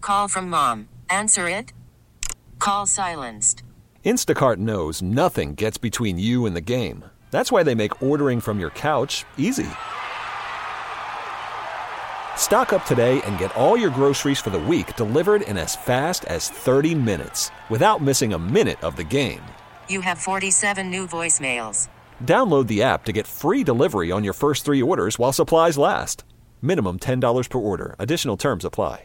Call from mom. Answer it. Call silenced. Instacart knows nothing gets between you and the game. That's why they make ordering from your couch easy. Stock up today and get all your groceries for the week delivered in as fast as 30 minutes without missing a minute of the game. You have 47 new voicemails. Download the app to get free delivery on your first 3 orders while supplies last. Minimum $10 per order. Additional terms apply.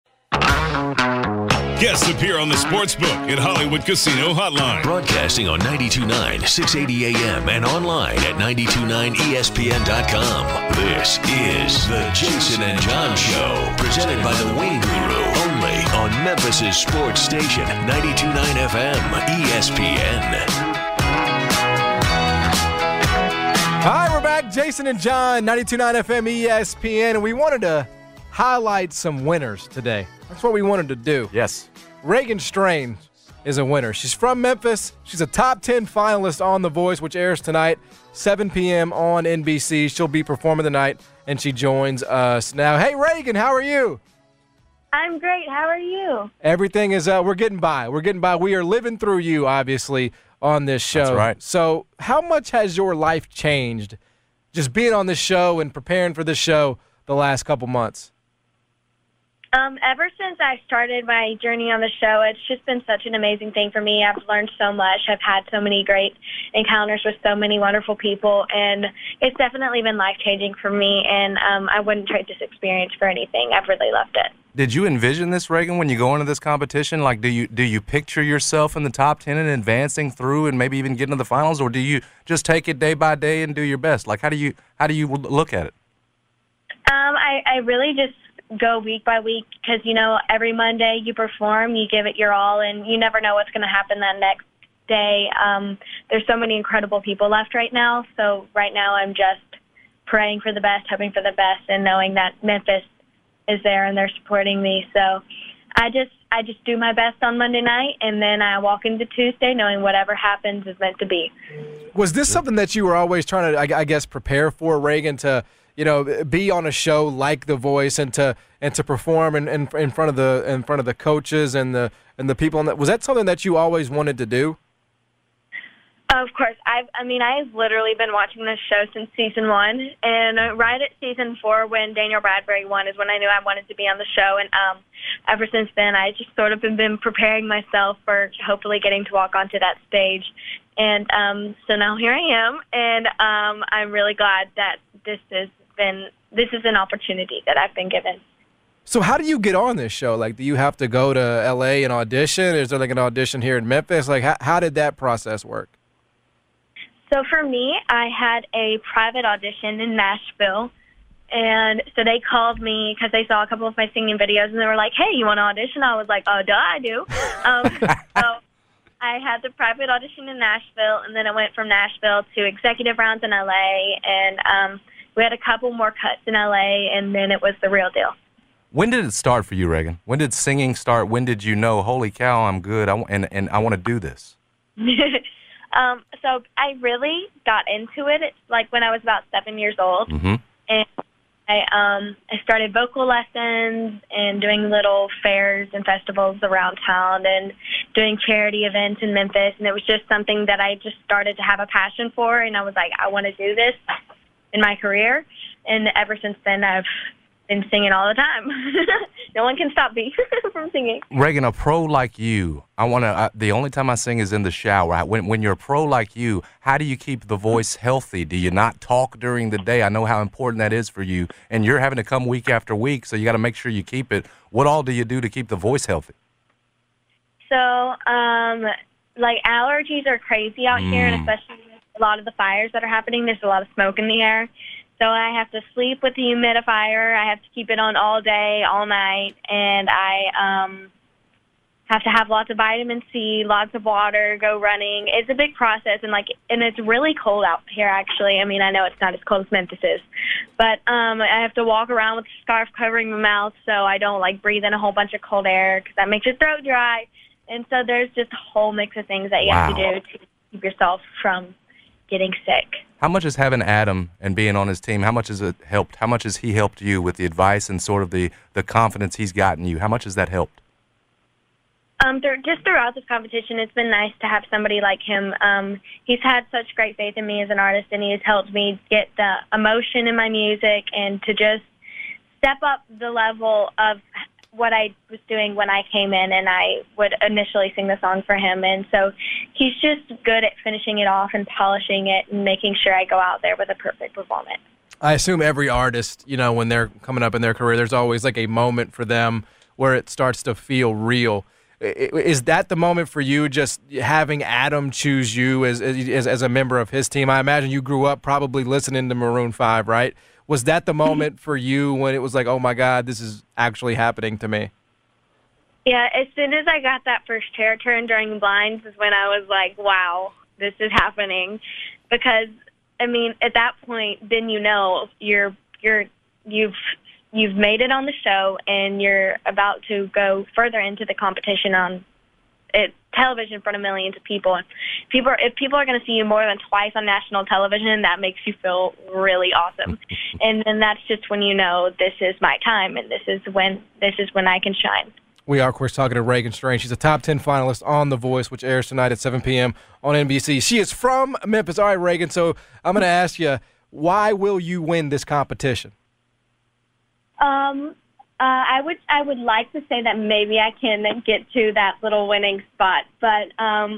Guests appear on the Sportsbook at Hollywood Casino Hotline. Broadcasting on 92.9, 680 AM and online at 929ESPN.com. This is the Jason and John Show, presented by the Wing Guru, only on Memphis' sports station, 92.9 FM, ESPN. Hi, we're back. Jason and John, 92.9 FM, ESPN, and we wanted to highlight some winners today. That's what we wanted to do. Yes. Raegan Strain is a winner. She's from Memphis. She's a top 10 finalist on The Voice, which airs tonight, 7 p.m. on NBC. She'll be performing tonight, and she joins us now. Hey, Raegan, how are you? I'm great. How are you? Everything is, we're getting by. We're getting by. We are living through you, obviously, on this show. That's right. So how much has your life changed just being on this show and preparing for this show the last couple months? Ever since I started my journey on the show, it's just been such an amazing thing for me. I've learned so much. I've had so many great encounters with so many wonderful people, and it's definitely been life-changing for me, and I wouldn't trade this experience for anything. I've really loved it. Did you envision this, Raegan, when you go into this competition? Like, do you picture yourself in the top 10 and advancing through and maybe even getting to the finals, or do you just take it day by day and do your best? Like, how do you look at it? I really just go week by week because, every Monday you perform, you give it your all, and you never know what's going to happen that next day. There's so many incredible people left right now, so right now I'm just praying for the best, hoping for the best, and knowing that Memphis is there and they're supporting me. So I just do my best on Monday night, and then I walk into Tuesday knowing whatever happens is meant to be. Was this something that you were always trying to, I guess, prepare for, Raegan, to be on a show like The Voice and to perform in front of the coaches and the people? Was that something that you always wanted to do? Of course. I've literally been watching this show since season 1, and right at season 4 when Daniel Bradbury won is when I knew I wanted to be on the show, and ever since then I just sort of been preparing myself for hopefully getting to walk onto that stage. And so now here I am, and I'm really glad that this is an opportunity that I've been given. So how do you get on this show? Like, do you have to go to L.A. and audition? Is there like an audition here in Memphis? Like, how did that process work? So for me, I had a private audition in Nashville, and so they called me because they saw a couple of my singing videos, and they were like, hey, you want to audition? I was like, oh, duh, I do. So I had the private audition in Nashville, and then I went from Nashville to executive rounds in L.A., and we had a couple more cuts in L.A., and then it was the real deal. When did it start for you, Raegan? When did singing start? When did you know, holy cow, I'm good, and I want to do this? So I really got into it. It's like when I was about 7 years old, and I started vocal lessons and doing little fairs and festivals around town and doing charity events in Memphis, and it was just something that I just started to have a passion for, and I was like, I want to do this in my career, and ever since then I've been singing all the time. No one can stop me from singing. Raegan, a pro like you, the only time I sing is in the shower. When you're a pro like you, how do you keep the voice healthy? Do you not talk during the day? I know how important that is for you, and you're having to come week after week, so you got to make sure you keep it. What all do you do to keep the voice healthy? So, like, allergies are crazy out here, and especially with a lot of the fires that are happening, there's a lot of smoke in the air. So I have to sleep with the humidifier. I have to keep it on all day, all night, and I have to have lots of vitamin C, lots of water, go running. It's a big process, and it's really cold out here, actually. I mean, I know it's not as cold as Memphis is, but I have to walk around with a scarf covering my mouth so I don't, breathe in a whole bunch of cold air because that makes your throat dry. And so there's just a whole mix of things that you have to do to keep yourself from getting sick. How much is having Adam and being on his team, how much has it helped? How much has he helped you with the advice and sort of the confidence he's gotten you? How much has that helped? Just throughout this competition, it's been nice to have somebody like him. He's had such great faith in me as an artist, and he has helped me get the emotion in my music and to just step up the level of what I was doing when I came in and I would initially sing the song for him. And so he's just good at finishing it off and polishing it and making sure I go out there with a perfect performance. I assume every artist, when they're coming up in their career, there's always like a moment for them where it starts to feel real. Is that the moment for you, just having Adam choose you as a member of his team? I imagine you grew up probably listening to Maroon 5, right? Was that the moment for you when it was like, oh, my God, this is actually happening to me? Yeah, as soon as I got that first chair turn during blinds is when I was like, wow, this is happening. Because, I mean, at that point, then you've made it on the show and you're about to go further into the competition on television in front of millions of people. And if people are going to see you more than twice on national television, that makes you feel really awesome. And then that's just when you know this is my time and this is when I can shine. We are, of course, talking to Ragan Strange. She's a top 10 finalist on The Voice, which airs tonight at 7 p.m. on NBC. She is from Memphis. All right, Ragan, so I'm going to ask you, why will you win this competition? I would like to say that maybe I can get to that little winning spot, but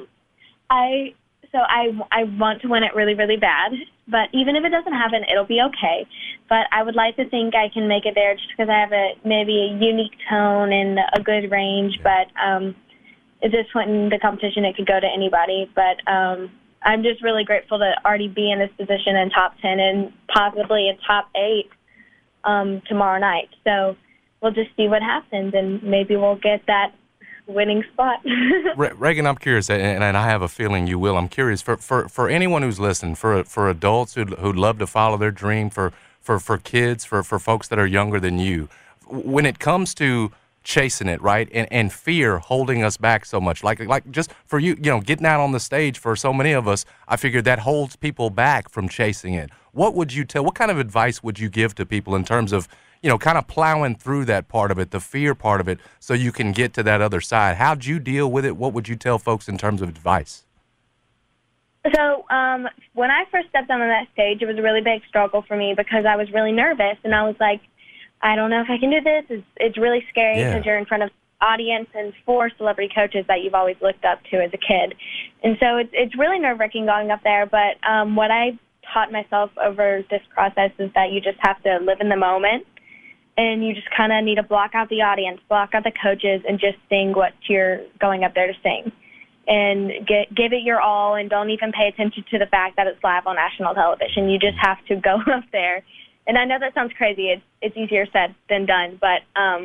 I want to win it really, really bad. But even if it doesn't happen, it'll be okay. But I would like to think I can make it there just because I have maybe a unique tone and a good range. But at this point in the competition, it could go to anybody. But I'm just really grateful to already be in this position in top 10 and possibly in top 8 tomorrow night. So we'll just see what happens, and maybe we'll get that winning spot. Ragan, I'm curious, and I have a feeling you will. I'm curious, for anyone who's listening, for adults who'd love to follow their dream, for kids, for folks that are younger than you, when it comes to chasing it, right, and fear holding us back so much, like just for you, getting out on the stage for so many of us, I figured that holds people back from chasing it. What kind of advice would you give to people in terms of, kind of plowing through that part of it, the fear part of it, so you can get to that other side? How'd you deal with it? What would you tell folks in terms of advice? So when I first stepped on that stage, it was a really big struggle for me because I was really nervous, and I was like, I don't know if I can do this. It's really scary because you're in front of an audience and 4 celebrity coaches that you've always looked up to as a kid. And so it's really nerve-wracking going up there, but what I taught myself over this process is that you just have to live in the moment. And you just kind of need to block out the audience, block out the coaches, and just sing what you're going up there to sing. And give it your all, and don't even pay attention to the fact that it's live on national television. You just have to go up there. And I know that sounds crazy. It's easier said than done. But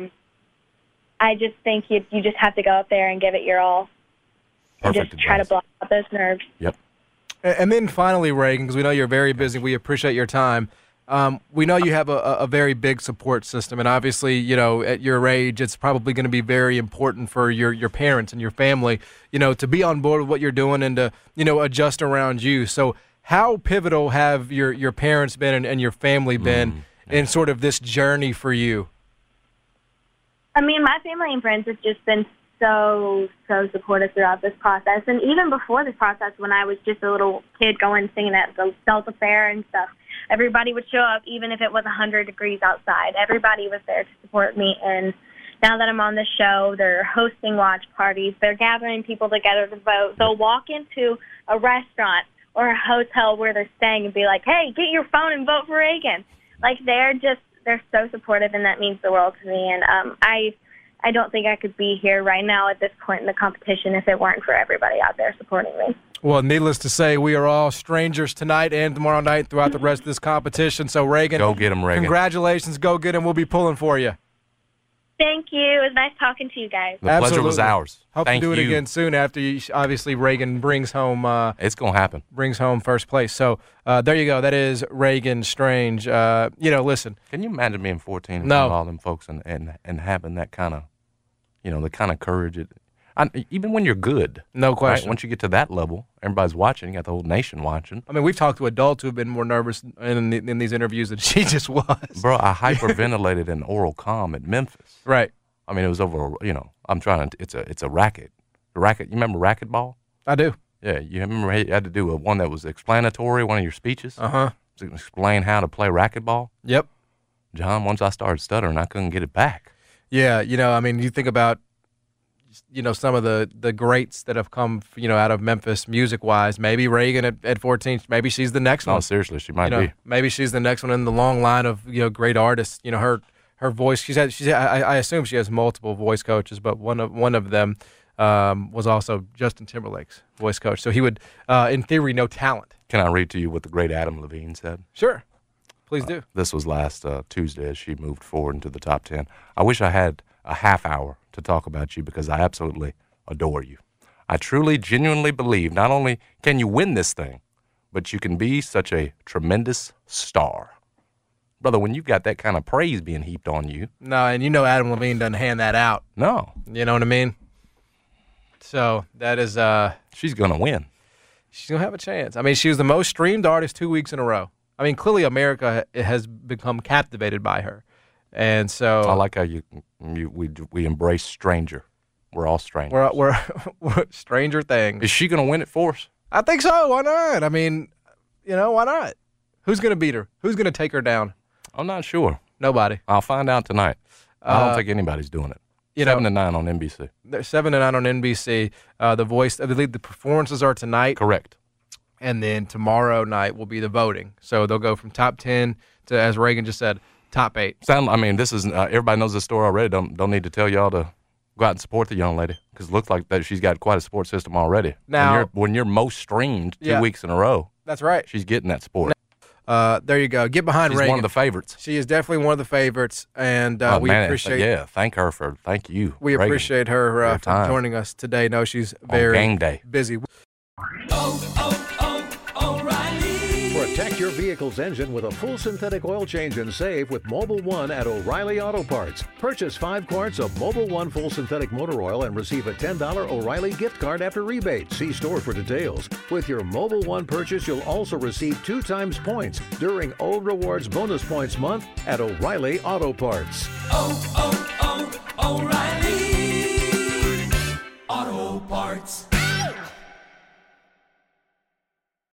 I just think you just have to go up there and give it your all. Perfect and just try to block out those nerves. Yep. And then finally, Ragan, because we know you're very busy, we appreciate your time. We know you have a very big support system, and obviously, at your age, it's probably going to be very important for your parents and your family, to be on board with what you're doing and to, adjust around you. So how pivotal have your parents been and your family been in sort of this journey for you? I mean, my family and friends have just been so supportive throughout this process. And even before this process, when I was just a little kid going singing at the Delta Fair and stuff, everybody would show up, even if it was 100 degrees outside. Everybody was there to support me. And now that I'm on the show, they're hosting watch parties. They're gathering people together to vote. They'll walk into a restaurant or a hotel where they're staying and be like, hey, get your phone and vote for Ragan. Like, they're so supportive, and that means the world to me. And I don't think I could be here right now at this point in the competition if it weren't for everybody out there supporting me. Well, needless to say, we are all strangers tonight and tomorrow night throughout the rest of this competition. So, Ragan, go get them, Ragan. Congratulations. Go get them. We'll be pulling for you. Thank you. It was nice talking to you guys. The pleasure was ours. Hope to do it again soon after obviously Ragan brings home. It's going to happen. Brings home first place. So there you go. That is Ragan Strange. Listen. Can you imagine being 14 and all them folks and having that kind of, the kind of courage? Even when you're good. No Right? question. Once you get to that level, everybody's watching. You got the whole nation watching. I mean, we've talked to adults who have been more nervous in these interviews than she just was. Bro, I hyperventilated in oral comm at Memphis. Right. I mean, it was over, I'm trying to, it's a racket. The racket, you remember racquetball? I do. Yeah, you remember you had to do one that was explanatory, one of your speeches? Uh-huh. To explain how to play racquetball? Yep. John, once I started stuttering, I couldn't get it back. Yeah, I mean, you think about, some of the greats that have come, out of Memphis music-wise. Maybe Reagan at 14, maybe she's the next one. No, seriously, she might be. Maybe she's the next one in the long line of, great artists. Her voice, I assume she has multiple voice coaches, but one of them was also Justin Timberlake's voice coach. So he would, in theory, know talent. Can I read to you what the great Adam Levine said? Sure. Please do. This was last Tuesday as she moved forward into the top 10. I wish I had a half hour to talk about you because I absolutely adore you. I truly, genuinely believe not only can you win this thing, but you can be such a tremendous star. Brother, when you've got that kind of praise being heaped on you. No, and Adam Levine doesn't hand that out. No. You know what I mean? So that is... she's going to win. She's going to have a chance. I mean, she was the most streamed artist 2 weeks in a row. I mean, clearly America has become captivated by her. And so... I like how we embrace stranger. We're all strangers. We're stranger things. Is she going to win it for us? I think so. Why not? I mean, why not? Who's going to beat her? Who's going to take her down? I'm not sure. Nobody. I'll find out tonight. I don't think anybody's doing it. 7 to 9 on NBC. 7 to 9 on NBC. The Voice, I believe the performances are tonight. Correct. And then tomorrow night will be the voting. So they'll go from top 10 to, as Reagan just said, top 8. This is everybody knows this story already. Don't need to tell y'all to go out and support the young lady because it looks like that she's got quite a support system already. Now, when you're most streamed 2 weeks in a row, that's right. She's getting that support. There you go. Get behind Reagan. She's one of the favorites. She is definitely one of the favorites, and appreciate. Yeah, thank you. We Reagan, appreciate her for joining us today. No, she's very game day. busy. Protect your vehicle's engine with a full synthetic oil change and save with Mobil 1 at O'Reilly Auto Parts. Purchase 5 quarts of Mobil 1 full synthetic motor oil and receive a $10 O'Reilly gift card after rebate. See store for details. With your Mobil 1 purchase, you'll also receive 2 times points during O Rewards Bonus Points Month at O'Reilly Auto Parts. O'Reilly.